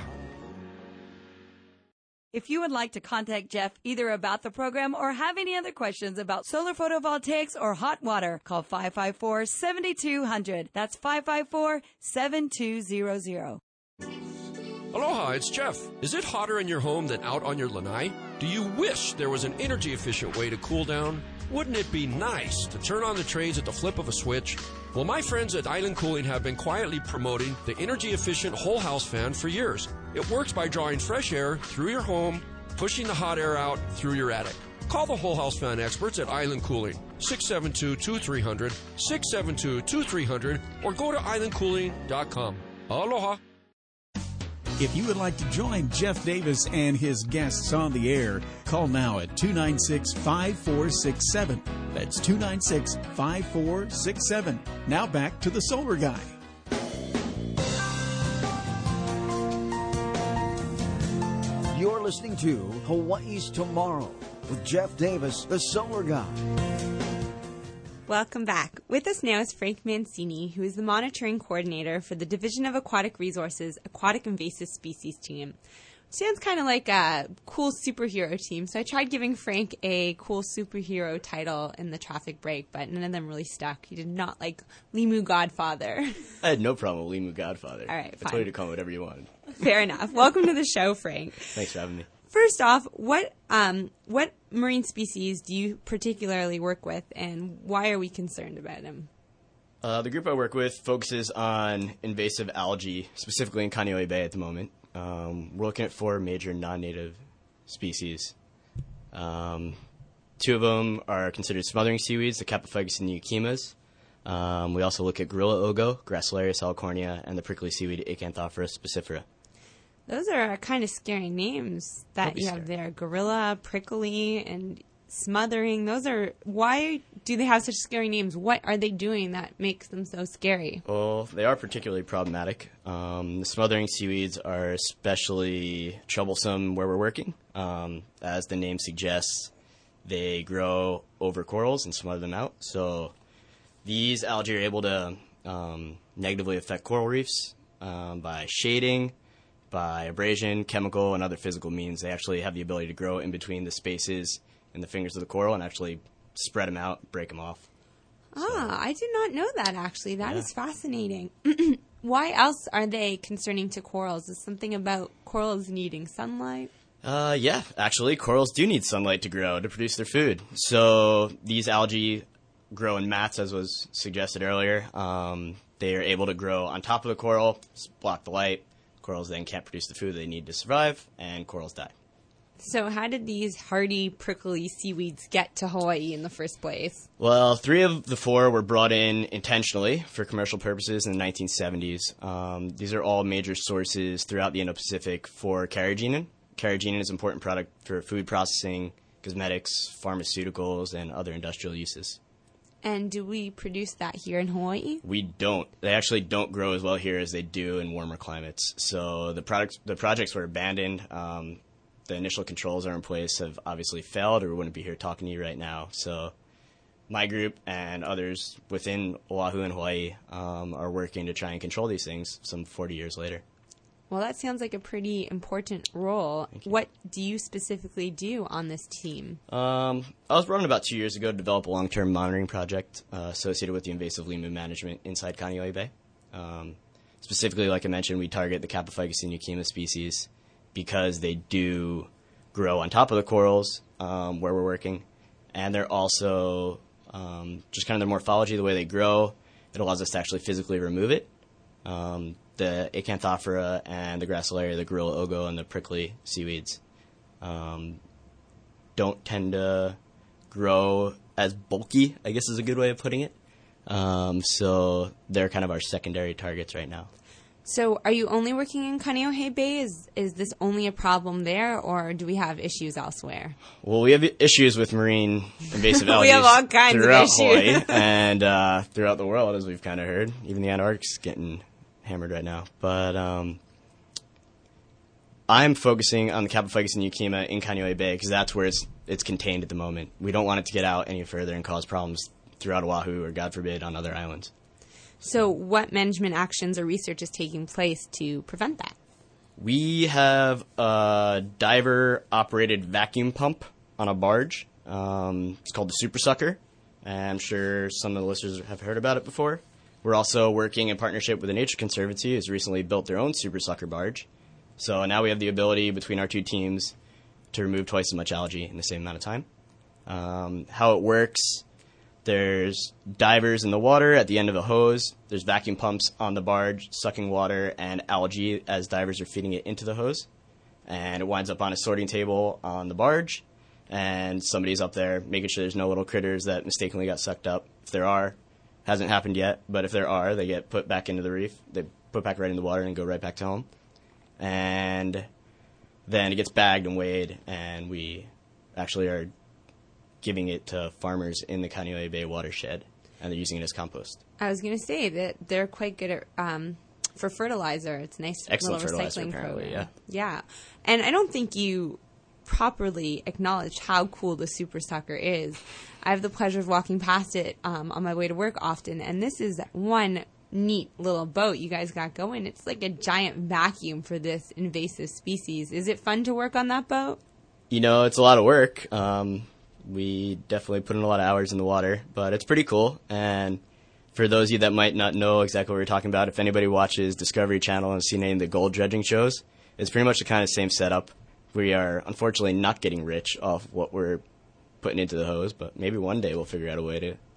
If you would like to contact Jeff either about the program or have any other questions about solar photovoltaics or hot water, call five five four, seven two zero zero. That's five five four, seven two zero zero. Aloha, it's Jeff. Is it hotter in your home than out on your lanai? Do you wish there was an energy-efficient way to cool down? Wouldn't it be nice to turn on the trades at the flip of a switch? Well, my friends at Island Cooling have been quietly promoting the energy-efficient whole house fan for years. It works by drawing fresh air through your home, pushing the hot air out through your attic. Call the whole house fan experts at Island Cooling, six seven two, two three zero zero, six seven two, two three zero zero, or go to island cooling dot com. Aloha. If you would like to join Jeff Davis and his guests on the air, call now at two nine six, five four six seven. That's two nine six, five four six seven. Now back to the Solar Guy. You're listening to Hawaii's Tomorrow with Jeff Davis, the Solar Guy. Welcome back. With us now is Frank Mancini, who is the monitoring coordinator for the Division of Aquatic Resources Aquatic Invasive Species team. Sounds kind of like a cool superhero team, so I tried giving Frank a cool superhero title in the traffic break, but none of them really stuck. He did not like Limu Godfather. I had no problem with Limu Godfather. All right, I told you to call me whatever you wanted. Fair enough. Welcome to the show, Frank. Thanks for having me. First off, what um, what marine species do you particularly work with, and why are we concerned about them? Uh, the group I work with focuses on invasive algae, specifically in Kaneohe Bay at the moment. Um, we're looking at four major non-native species. Um, two of them are considered smothering seaweeds, the Capophagus and Euchemas. Um, we also look at gorilla ogo, Gracilaria salicornia, and the prickly seaweed Acanthophora spicifera. Those are kind of scary names that Don't be you have there. Gorilla, prickly, and smothering. Those are, why do they have such scary names? What are they doing that makes them so scary? Well, they are particularly problematic. Um, the smothering seaweeds are especially troublesome where we're working. Um, as the name suggests, they grow over corals and smother them out. So these algae are able to um, negatively affect coral reefs um, by shading, by abrasion, chemical, and other physical means. They actually have the ability to grow in between the spaces in the fingers of the coral and actually spread them out, break them off. Ah, I did not know that, actually. That Yeah. is fascinating. Why else are they concerning to corals? Is something about corals needing sunlight? Uh, yeah, actually, corals do need sunlight to grow, to produce their food. So these algae grow in mats, as was suggested earlier. Um, they are able to grow on top of the coral, block the light. Corals then can't produce the food they need to survive, and corals die. So how did these hardy, prickly seaweeds get to Hawaii in the first place? Well, three of the four were brought in intentionally for commercial purposes in the nineteen seventies. Um, these are all major sources throughout the Indo-Pacific for carrageenan. Carrageenan is an important product for food processing, cosmetics, pharmaceuticals, and other industrial uses. And do we produce that here in Hawaii? We don't. They actually don't grow as well here as they do in warmer climates. So the products, the projects were abandoned. Um, the initial controls are in place have obviously failed, or we wouldn't be here talking to you right now. So my group and others within Oahu and Hawaii um, are working to try and control these things some forty years later. Well, that sounds like a pretty important role. What do you specifically do on this team? Um, I was brought in about two years ago to develop a long-term monitoring project uh, associated with the invasive limu management inside Kaneohe Bay. Um, specifically, like I mentioned, we target the Capophagus and Euchema species because they do grow on top of the corals um, where we're working, and they're also um, just kind of their morphology, the way they grow, it allows us to actually physically remove it. Um, the Acanthophora and the Gracilaria, the gorilla ogo, and the prickly seaweeds um, don't tend to grow as bulky, I guess is a good way of putting it. Um, so they're kind of our secondary targets right now. So are you only working in Kaneohe Bay? Is is this only a problem there, or do we have issues elsewhere? Well, we have issues with marine invasive algae We have all kinds of throughout issues. Hawaii and uh, throughout the world, as we've kind of heard. Even the Antarctic's getting hammered right now. But um, I'm focusing on the Capophagus and Euchema in Kaneohe Bay because that's where it's it's contained at the moment. We don't want it to get out any further and cause problems throughout Oahu or, God forbid, on other islands. So what management actions or research is taking place to prevent that? We have a diver-operated vacuum pump on a barge. Um, it's called the Super Sucker. And I'm sure some of the listeners have heard about it before. We're also working in partnership with the Nature Conservancy, who's recently built their own Super Sucker barge. So now we have the ability between our two teams to remove twice as much algae in the same amount of time. Um, how it works, there's divers in the water at the end of a hose. There's vacuum pumps on the barge sucking water and algae as divers are feeding it into the hose. And it winds up on a sorting table on the barge. And somebody's up there making sure there's no little critters that mistakenly got sucked up. If there are, hasn't happened yet, but if there are, they get put back into the reef. They put back right in the water and go right back to home. And then it gets bagged and weighed, and we actually are giving it to farmers in the Kaneohe Bay watershed, and they're using it as compost. I was going to say that they're quite good at um, for fertilizer. It's a nice Excellent little fertilizer, recycling apparently, program. yeah. Yeah, and I don't think you properly acknowledged how cool the Super Sucker is. I have the pleasure of walking past it um, on my way to work often, and this is one neat little boat you guys got going. It's like a giant vacuum for this invasive species. Is it fun to work on that boat? You know, it's a lot of work. Um, we definitely put in a lot of hours in the water, but it's pretty cool. And for those of you that might not know exactly what we're talking about, if anybody watches Discovery Channel and has seen any of the gold dredging shows, it's pretty much the kind of same setup. We are unfortunately not getting rich off what we're putting into the hose, but maybe one day we'll figure out a way to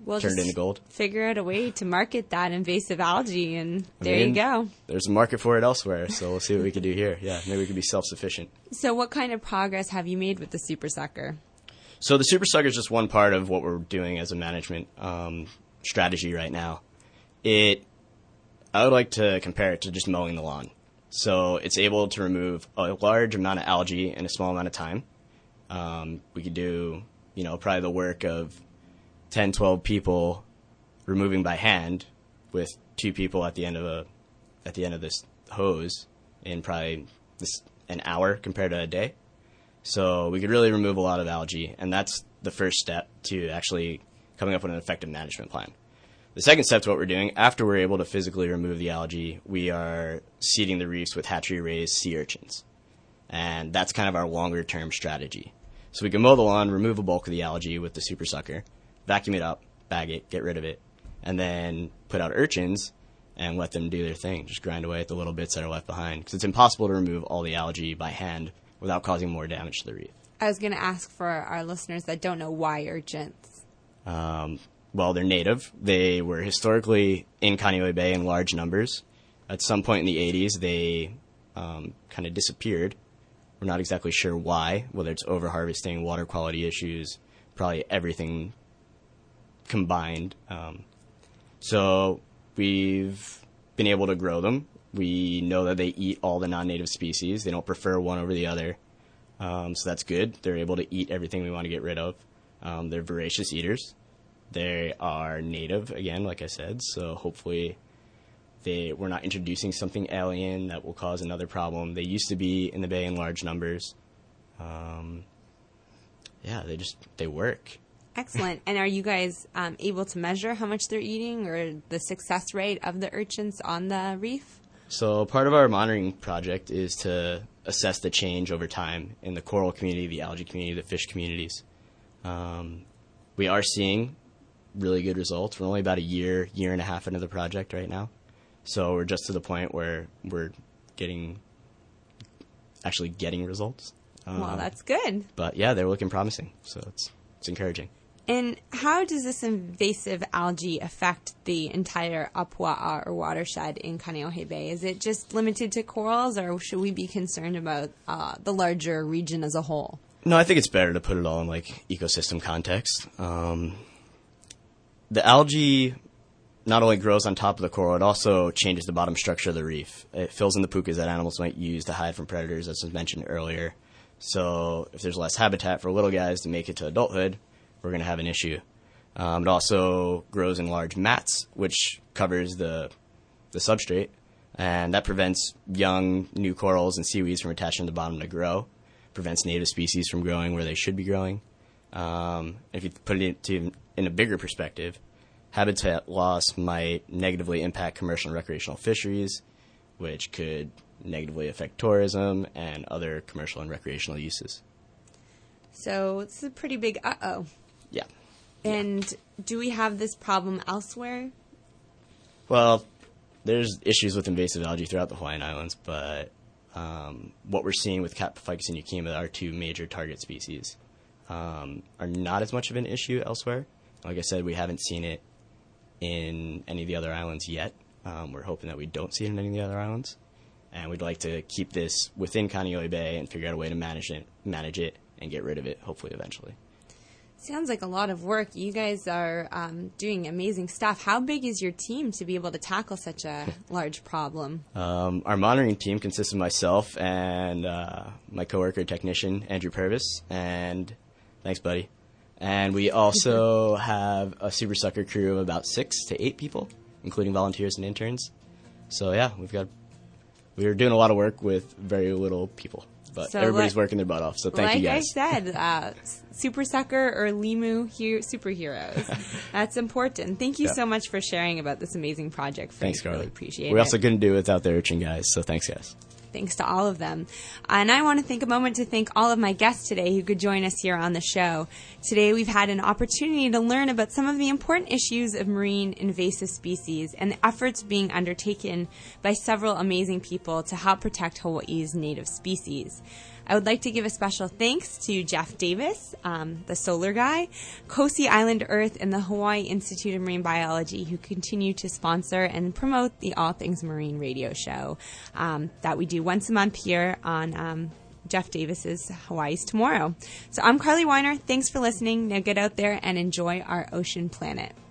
We'll turn it just into gold. Figure out a way to market that invasive algae, and I there mean, you go. There's a market for it elsewhere, so we'll see what we can do here. Yeah, maybe we can be self-sufficient. So what kind of progress have you made with the Super Sucker? So the Super Sucker is just one part of what we're doing as a management um, strategy right now. It, I would like to compare it to just mowing the lawn. So it's able to remove a large amount of algae in a small amount of time. Um, we could do, you know, probably the work of ten, twelve people removing by hand with two people at the end of a, at the end of this hose in probably this an hour compared to a day. So we could really remove a lot of algae, and that's the first step to actually coming up with an effective management plan. The second step to what we're doing, after we're able to physically remove the algae, we are seeding the reefs with hatchery-raised sea urchins. And that's kind of our longer-term strategy. So we can mow the lawn, remove a bulk of the algae with the Super Sucker, vacuum it up, bag it, get rid of it, and then put out urchins and let them do their thing. Just grind away at the little bits that are left behind. Because it's impossible to remove all the algae by hand without causing more damage to the reef. I was going to ask for our listeners that don't know why urchins. Um, well, they're native. They were historically in Kaneohe Bay in large numbers. At some point in the eighties, they um, kind of disappeared. We're not exactly sure why, whether it's overharvesting, water quality issues, probably everything combined. Um, so we've been able to grow them. We know that they eat all the non-native species. They don't prefer one over the other. Um, so that's good. They're able to eat everything we want to get rid of. Um, they're voracious eaters. They are native, again, like I said. So hopefully they we're not introducing something alien that will cause another problem. They used to be in the bay in large numbers. Um, yeah, they just, they work. Excellent. And are you guys um, able to measure how much they're eating or the success rate of the urchins on the reef? So part of our monitoring project is to assess the change over time in the coral community, the algae community, the fish communities. Um, we are seeing really good results. We're only about a year, year and a half into the project right now. So we're just to the point where we're getting, actually getting results. Um, well, that's good. But yeah, they're looking promising. So it's it's encouraging. And how does this invasive algae affect the entire Apua'a or watershed in Kaneohe Bay? Is it just limited to corals, or should we be concerned about uh, the larger region as a whole? No, I think it's better to put it all in like ecosystem context. Um, the algae not only grows on top of the coral, it also changes the bottom structure of the reef. It fills in the pukas that animals might use to hide from predators, as was mentioned earlier. So if there's less habitat for little guys to make it to adulthood, we're going to have an issue. Um, it also grows in large mats, which covers the the substrate, and that prevents young new corals and seaweeds from attaching to the bottom to grow, prevents native species from growing where they should be growing. Um, if you put it into, in a bigger perspective, habitat loss might negatively impact commercial and recreational fisheries, which could negatively affect tourism and other commercial and recreational uses. So it's a pretty big uh-oh. Yeah. And do we have this problem elsewhere? Well, there's issues with invasive algae throughout the Hawaiian Islands, but um, what we're seeing with Catophycus and Euchaema, our two major target species, um, are not as much of an issue elsewhere. Like I said, we haven't seen it in any of the other islands yet. Um, we're hoping that we don't see it in any of the other islands. And we'd like to keep this within Kaneohe Bay and figure out a way to manage it, manage it and get rid of it, hopefully eventually. Sounds like a lot of work. You guys are um, doing amazing stuff. How big is your team to be able to tackle such a large problem? Um, our monitoring team consists of myself and uh, my coworker technician, Andrew Purvis, and thanks, buddy. And we also have a Super Sucker crew of about six to eight people, including volunteers and interns. So yeah, we've got we're doing a lot of work with very little people. But so everybody's like, working their butt off, so thank like you guys. Like I said, uh, Super Sucker or Limu he- superheroes. That's important. Thank you yeah. so much for sharing about this amazing project. Frank. Thanks, Carly. Really appreciate we it. We also couldn't do it without the urchin guys, so thanks, guys. Thanks to all of them. And I want to take a moment to thank all of my guests today who could join us here on the show. Today we've had an opportunity to learn about some of the important issues of marine invasive species and the efforts being undertaken by several amazing people to help protect Hawaii's native species. I would like to give a special thanks to Jeff Davis, um, the solar guy, Kosi Island Earth, and the Hawaii Institute of Marine Biology, who continue to sponsor and promote the All Things Marine radio show um, that we do once a month here on um, Jeff Davis's Hawaii's Tomorrow. So I'm Carly Weiner. Thanks for listening. Now get out there and enjoy our ocean planet.